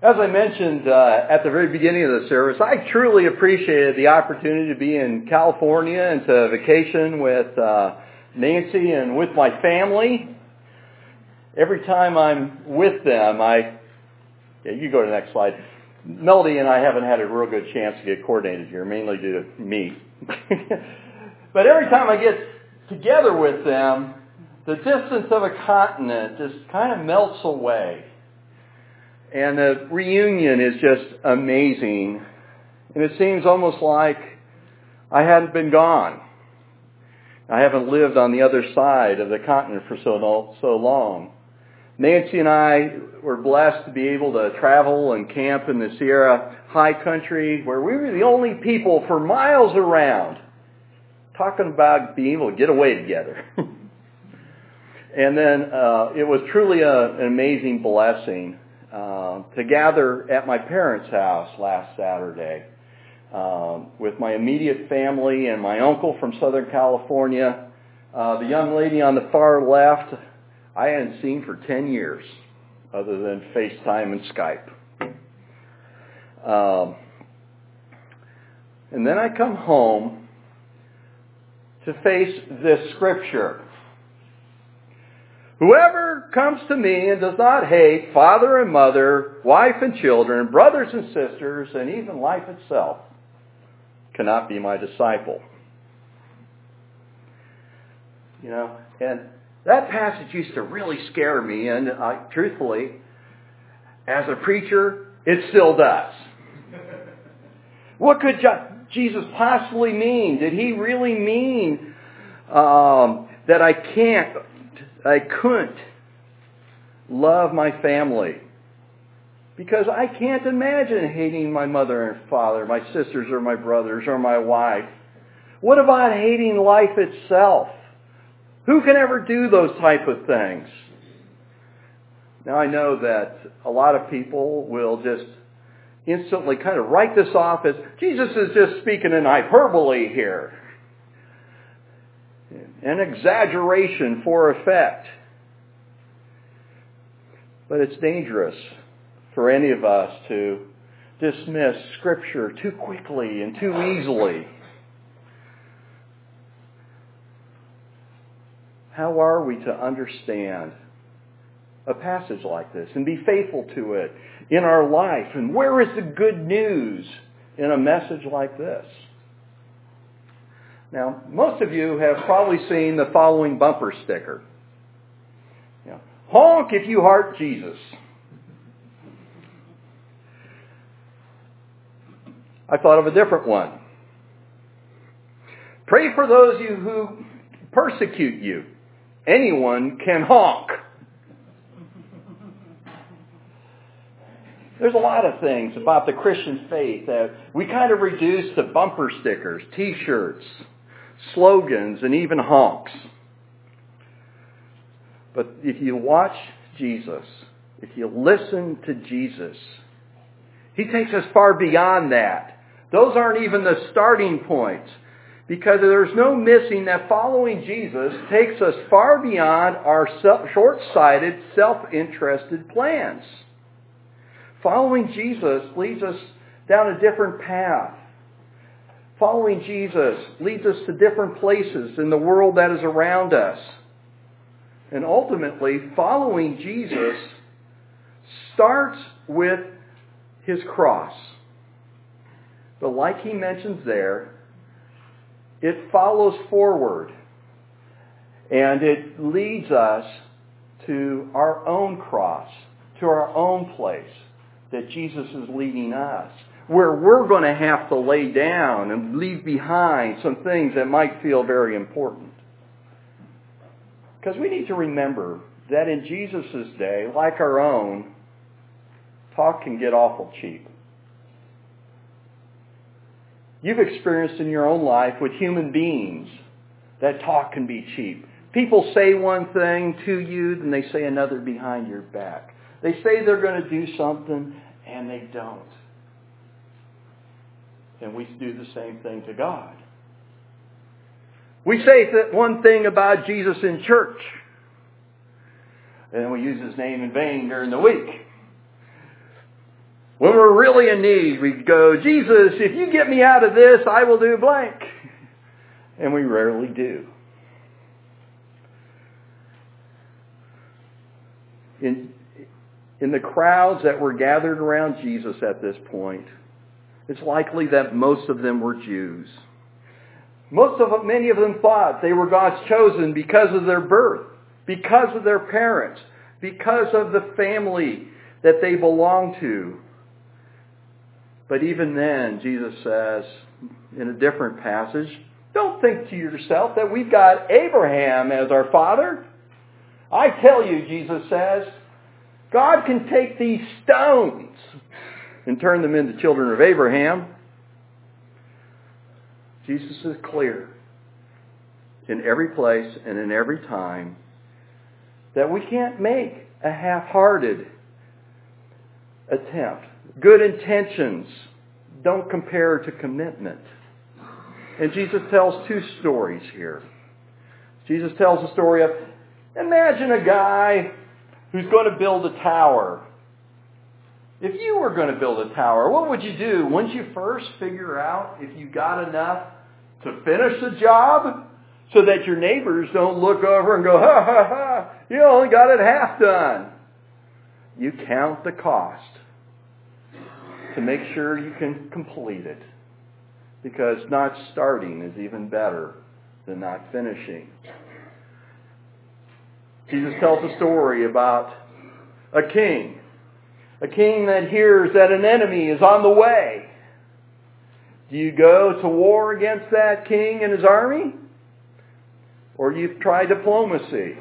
As I mentioned at the very beginning of the service, I truly appreciated the opportunity to be in California and to vacation with Nancy and with my family. Every time I'm with them, you go to the next slide. Melody and I haven't had a real good chance to get coordinated here, mainly due to me. But every time I get together with them, the distance of a continent just kind of melts away. And the reunion is just amazing. And it seems almost like I hadn't been gone. I haven't lived on the other side of the continent for so long. Nancy and I were blessed to be able to travel and camp in the Sierra High Country, where we were the only people for miles around talking about being able to get away together. And then it was truly an amazing blessing to gather at my parents' house last Saturday with my immediate family and my uncle from Southern California. The young lady on the far left, I hadn't seen for 10 years other than FaceTime and Skype. And then I come home to face this scripture. Whoever comes to me and does not hate father and mother, wife and children, brothers and sisters, and even life itself, cannot be my disciple. You know, and that passage used to really scare me, and truthfully, as a preacher, it still does. What could Jesus possibly mean? Did he really mean that I couldn't love my family? Because I can't imagine hating my mother and father, my sisters or my brothers or my wife. What about hating life itself? Who can ever do those type of things? Now I know that a lot of people will just instantly kind of write this off as Jesus is just speaking in hyperbole here. An exaggeration for effect. But it's dangerous for any of us to dismiss Scripture too quickly and too easily. How are we to understand a passage like this and be faithful to it in our life? And where is the good news in a message like this? Now, most of you have probably seen the following bumper sticker. You know, honk if you heart Jesus. I thought of a different one. Pray for those of you who persecute you. Anyone can honk. There's a lot of things about the Christian faith that we kind of reduce to bumper stickers, T-shirts, slogans, and even honks. But if you watch Jesus, if you listen to Jesus, he takes us far beyond that. Those aren't even the starting points. Because there's no missing that following Jesus takes us far beyond our short-sighted, self-interested plans. Following Jesus leads us down a different path. Following Jesus leads us to different places in the world that is around us. And ultimately, following Jesus starts with his cross. But like he mentions there, it follows forward. And it leads us to our own cross, to our own place that Jesus is leading us, where we're going to have to lay down and leave behind some things that might feel very important. Because we need to remember that in Jesus' day, like our own, talk can get awful cheap. You've experienced in your own life with human beings that talk can be cheap. People say one thing to you, then they say another behind your back. They say they're going to do something, and they don't. And we do the same thing to God. We say that one thing about Jesus in church, and then we use his name in vain during the week. When we're really in need, we go, Jesus, if you get me out of this, I will do blank. And we rarely do. In the crowds that were gathered around Jesus at this point, it's likely that most of them were Jews. Many of them thought they were God's chosen because of their birth, because of their parents, because of the family that they belonged to. But even then, Jesus says in a different passage, don't think to yourself that we've got Abraham as our father. I tell you, Jesus says, God can take these stones and turn them into children of Abraham. Jesus is clear in every place and in every time that we can't make a half-hearted attempt. Good intentions don't compare to commitment. And Jesus tells two stories here. Jesus tells the story of, imagine a guy who's going to build a tower. If you were going to build a tower, what would you do? Wouldn't you first figure out if you got enough to finish the job so that your neighbors don't look over and go, ha, ha, ha, you only got it half done. You count the cost to make sure you can complete it. Because not starting is even better than not finishing. Jesus tells a story about a king that hears that an enemy is on the way. Do you go to war against that king and his army? Or do you try diplomacy?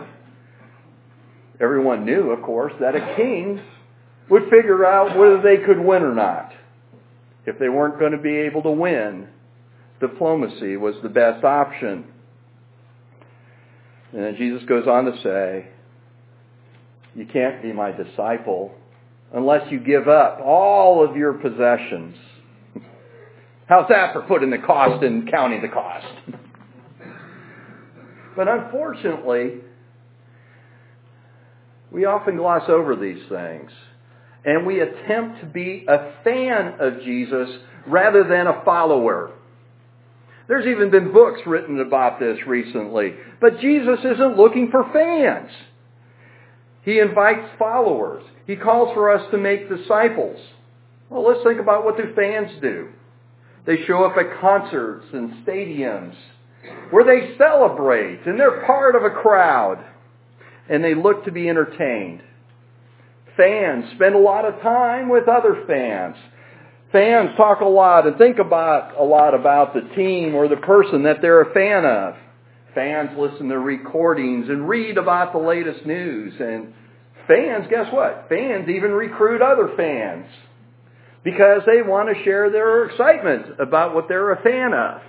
Everyone knew, of course, that a king would figure out whether they could win or not. If they weren't going to be able to win, diplomacy was the best option. And then Jesus goes on to say, you can't be my disciple unless you give up all of your possessions. How's that for putting the cost and counting the cost? But unfortunately, we often gloss over these things. And we attempt to be a fan of Jesus rather than a follower. There's even been books written about this recently. But Jesus isn't looking for fans. He invites followers. He calls for us to make disciples. Well, let's think about what do fans do. They show up at concerts and stadiums where they celebrate and they're part of a crowd and they look to be entertained. Fans spend a lot of time with other fans. Fans talk a lot and think about a lot about the team or the person that they're a fan of. Fans listen to recordings and read about the latest news. And fans, guess what? Fans even recruit other fans because they want to share their excitement about what they're a fan of.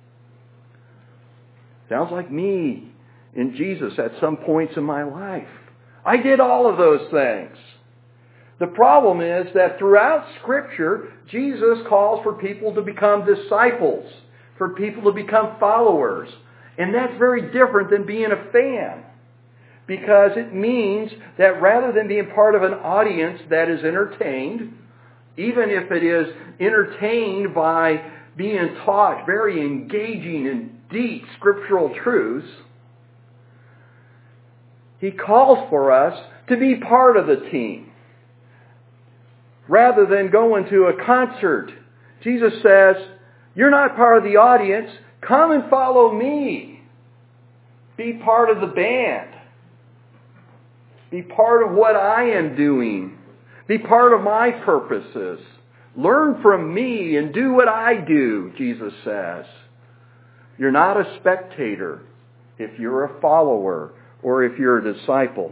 Sounds like me in Jesus at some points in my life. I did all of those things. The problem is that throughout Scripture, Jesus calls for people to become disciples, for people to become followers. And that's very different than being a fan. Because it means that rather than being part of an audience that is entertained, even if it is entertained by being taught very engaging and deep scriptural truths, he calls for us to be part of the team. Rather than going to a concert, Jesus says, you're not part of the audience. Come and follow me. Be part of the band. Be part of what I am doing. Be part of my purposes. Learn from me and do what I do, Jesus says. You're not a spectator if you're a follower or if you're a disciple.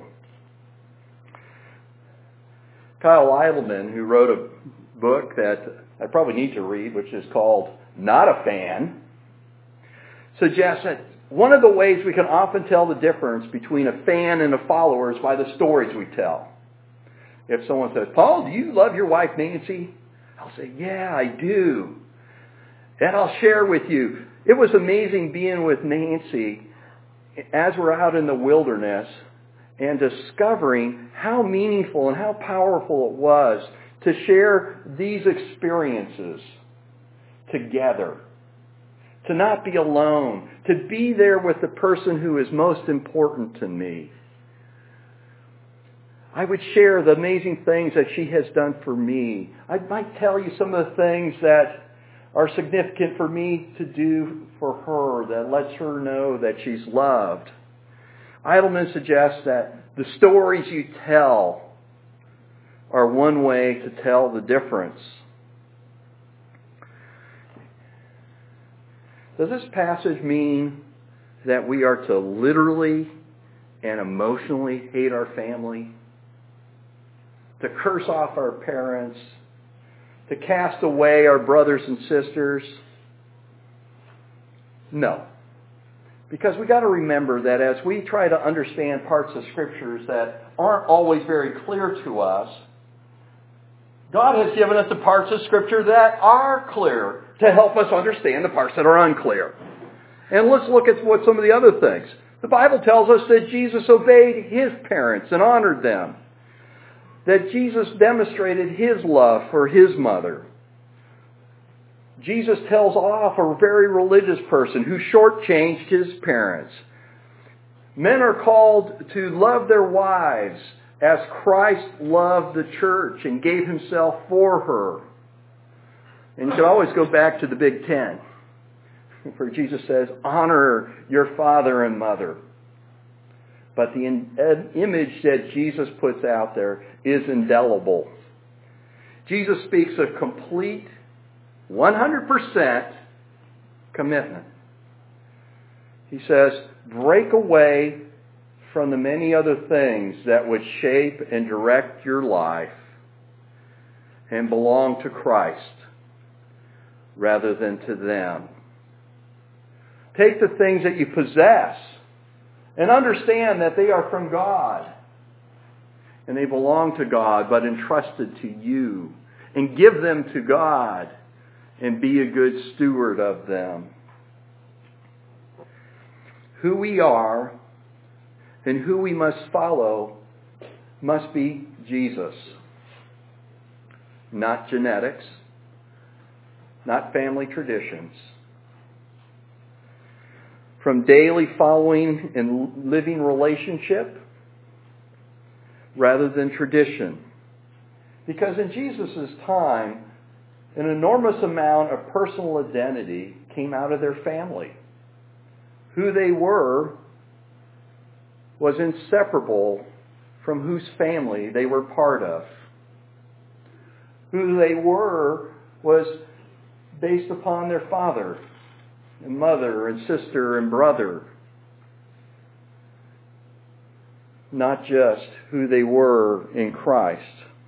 Kyle Idleman, who wrote a book that I probably need to read, which is called Not a Fan, suggests that one of the ways we can often tell the difference between a fan and a follower is by the stories we tell. If someone says, Paul, do you love your wife Nancy? I'll say, yeah, I do. And I'll share with you. It was amazing being with Nancy as we're out in the wilderness and discovering how meaningful and how powerful it was to share these experiences together. To not be alone. To be there with the person who is most important to me. I would share the amazing things that she has done for me. I might tell you some of the things that are significant for me to do for her that lets her know that she's loved. Idleman suggests that the stories you tell are one way to tell the difference. Does this passage mean that we are to literally and emotionally hate our family? To curse off our parents? To cast away our brothers and sisters? No. Because we got to remember that as we try to understand parts of Scriptures that aren't always very clear to us, God has given us the parts of Scripture that are clear to help us understand the parts that are unclear. And let's look at what some of the other things. The Bible tells us that Jesus obeyed His parents and honored them. That Jesus demonstrated His love for His mother. Jesus tells off a very religious person who shortchanged his parents. Men are called to love their wives as Christ loved the church and gave Himself for her. And you can always go back to the Big Ten, where Jesus says, honor your father and mother. But the image that Jesus puts out there is indelible. Jesus speaks of complete, 100% commitment. He says, break away from the many other things that would shape and direct your life and belong to Christ rather than to them. Take the things that you possess and understand that they are from God and they belong to God but entrusted to you, and give them to God and be a good steward of them. Who we are and who we must follow must be Jesus. Not genetics, not family traditions. From daily following and living relationship rather than tradition. Because in Jesus' time, an enormous amount of personal identity came out of their family. Who they were was inseparable from whose family they were part of. Who they were was based upon their father and mother and sister and brother. Not just who they were in Christ.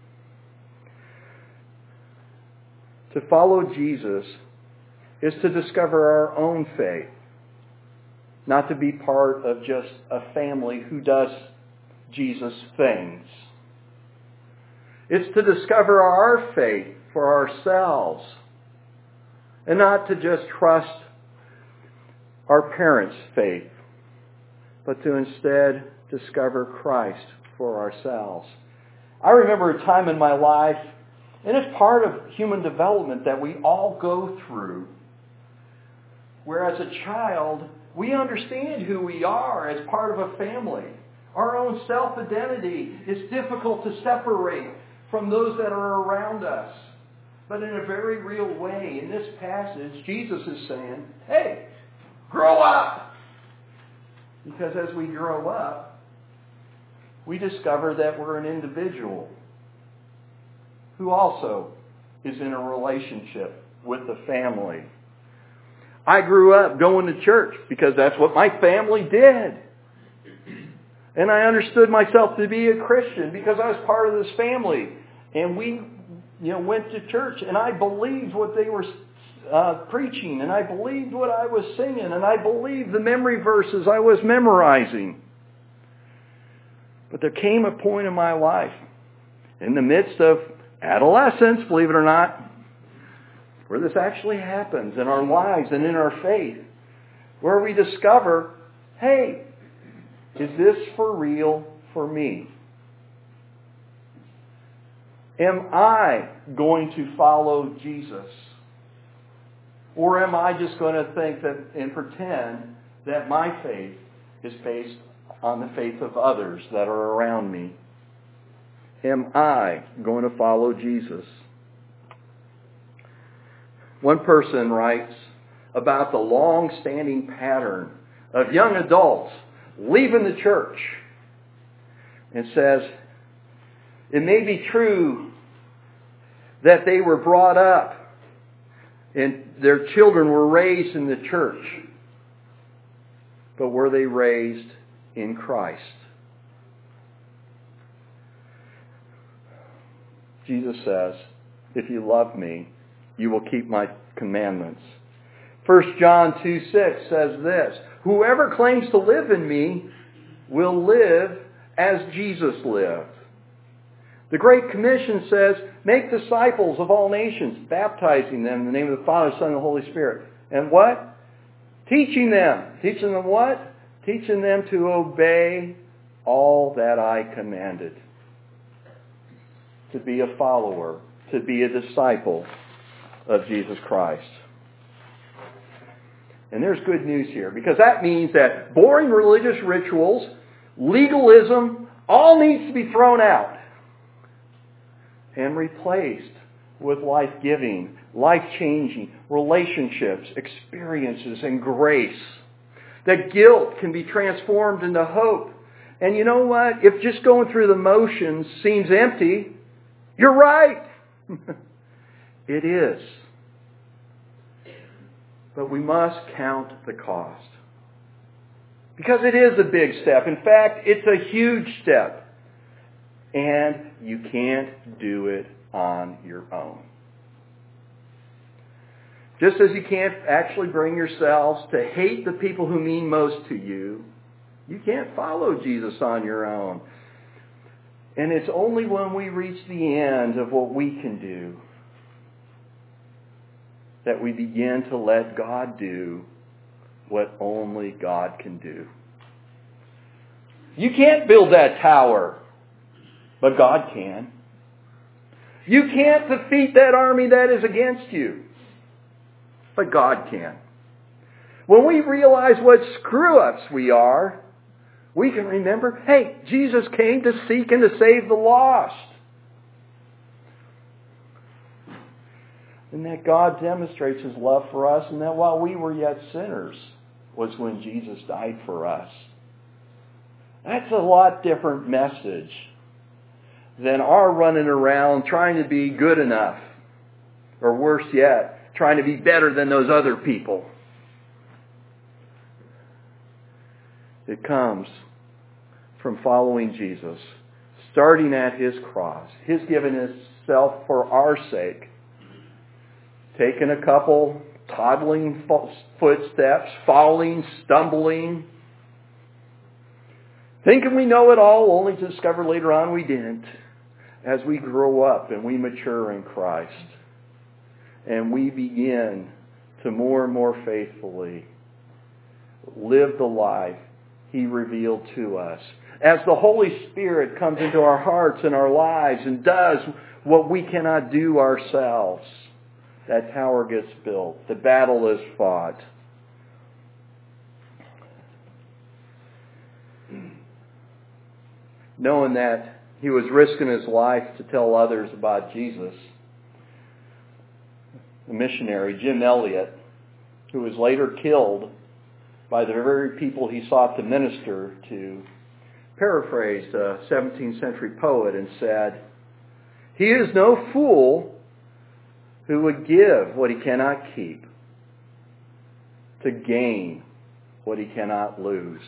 To follow Jesus is to discover our own faith. Not to be part of just a family who does Jesus things. It's to discover our faith for ourselves. And not to just trust our parents' faith, but to instead discover Christ for ourselves. I remember a time in my life, and it's part of human development that we all go through, where as a child, we understand who we are as part of a family. Our own self-identity is difficult to separate from those that are around us. But in a very real way, in this passage, Jesus is saying, hey, grow up! Because as we grow up, we discover that we're an individual who also is in a relationship with the family. I grew up going to church because that's what my family did. And I understood myself to be a Christian because I was part of this family. And we went to church, and I believed what they were preaching, and I believed what I was singing, and I believed the memory verses I was memorizing. But there came a point in my life, in the midst of adolescence, believe it or not, where this actually happens in our lives and in our faith, where we discover, hey, is this for real for me? Am I going to follow Jesus? Or am I just going to think that and pretend that my faith is based on the faith of others that are around me? Am I going to follow Jesus? One person writes about the long-standing pattern of young adults leaving the church and says, it may be true that they were brought up and their children were raised in the church, but were they raised in Christ? Jesus says, if you love me, you will keep my commandments. 1 John 2:6 says this, whoever claims to live in me will live as Jesus lived. The Great Commission says, make disciples of all nations, baptizing them in the name of the Father, Son, and the Holy Spirit. And what? Teaching them. Teaching them what? Teaching them to obey all that I commanded. To be a follower, to be a disciple of Jesus Christ. And there's good news here, because that means that boring religious rituals, legalism, all needs to be thrown out and replaced with life-giving, life-changing relationships, experiences, and grace. That guilt can be transformed into hope. And you know what? If just going through the motions seems empty, you're right. It is. But we must count the cost. Because it is a big step. In fact, it's a huge step. And you can't do it on your own. Just as you can't actually bring yourselves to hate the people who mean most to you, you can't follow Jesus on your own. And it's only when we reach the end of what we can do that we begin to let God do what only God can do. You can't build that tower, but God can. You can't defeat that army that is against you, but God can. When we realize what screw-ups we are, we can remember, hey, Jesus came to seek and to save the lost. And that God demonstrates His love for us, and that while we were yet sinners was when Jesus died for us. That's a lot different message than our running around trying to be good enough. Or worse yet, trying to be better than those other people. It comes from following Jesus, starting at His cross, His giving Himself for our sake, taking a couple toddling footsteps, falling, stumbling, thinking we know it all, only to discover later on we didn't, as we grow up and we mature in Christ. And we begin to more and more faithfully live the life He revealed to us. As the Holy Spirit comes into our hearts and our lives and does what we cannot do ourselves, that tower gets built. The battle is fought. Knowing that he was risking his life to tell others about Jesus, the missionary Jim Elliot, who was later killed by the very people he sought to minister to, paraphrased a 17th century poet and said, "He is no fool who would give what he cannot keep to gain what he cannot lose."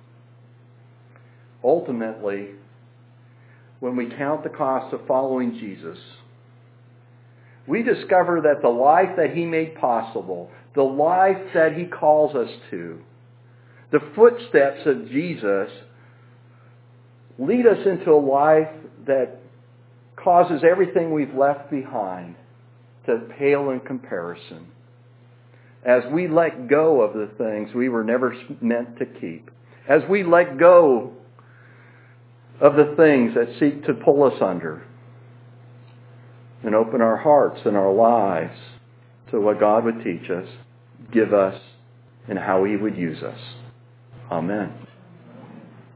Ultimately, when we count the cost of following Jesus, we discover that the life that He made possible, the life that He calls us to, the footsteps of Jesus lead us into a life that causes everything we've left behind to pale in comparison, as we let go of the things we were never meant to keep, as we let go of the things that seek to pull us under. and open our hearts and our lives to what God would teach us, give us, and how He would use us. Amen.